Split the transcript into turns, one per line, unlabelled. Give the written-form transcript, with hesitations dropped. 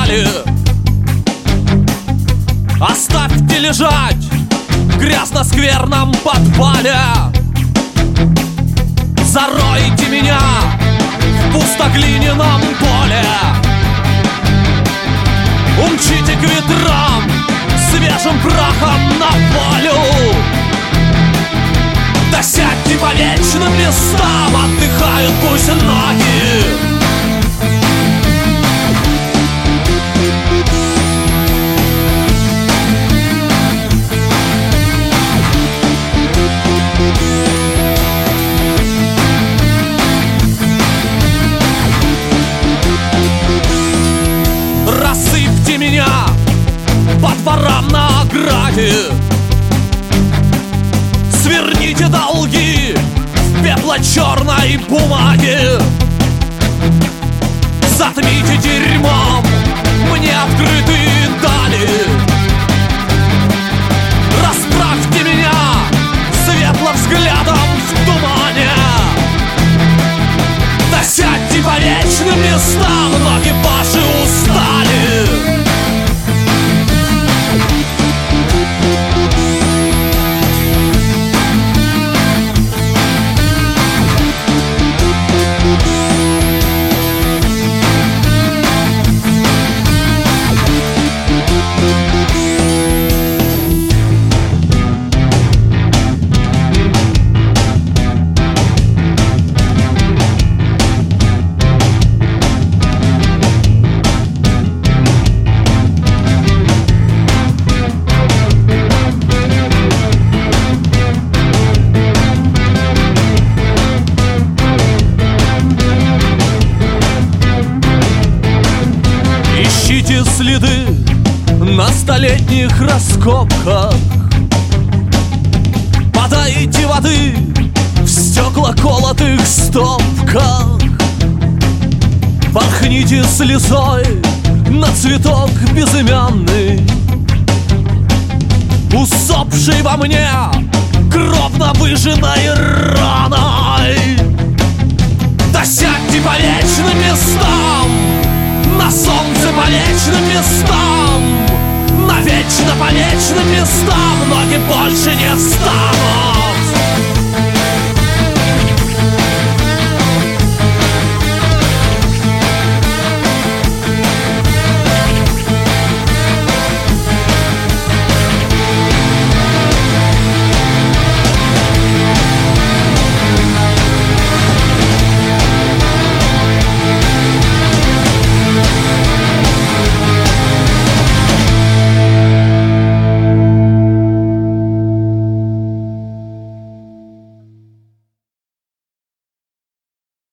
стали. Оставьте лежать в грязно-скверном подвале. Заройте меня в пустоглиняном поле. Умчите к ветрам свежим прахом на волю. Да сядьте по вечным местам, отдыхают пусть ноги. Рассыпьте меня по дворам на ограде. Сверните долги в пепло-черной бумаге. Затмите дерьмом мне открытые дали. Расправьте меня светлым взглядом в тумане. Да сядьте по вечным местам, ноги ваши устали. Ищите следы на столетних раскопках. Подайте воды в стекла колотых стопках. Порхните слезой на цветок безымянный, усопший во мне кровно выжженной раной. Да сядьте по вечным местам, на солнце по вечным местам, навечно по вечным местам, ноги больше не встанут.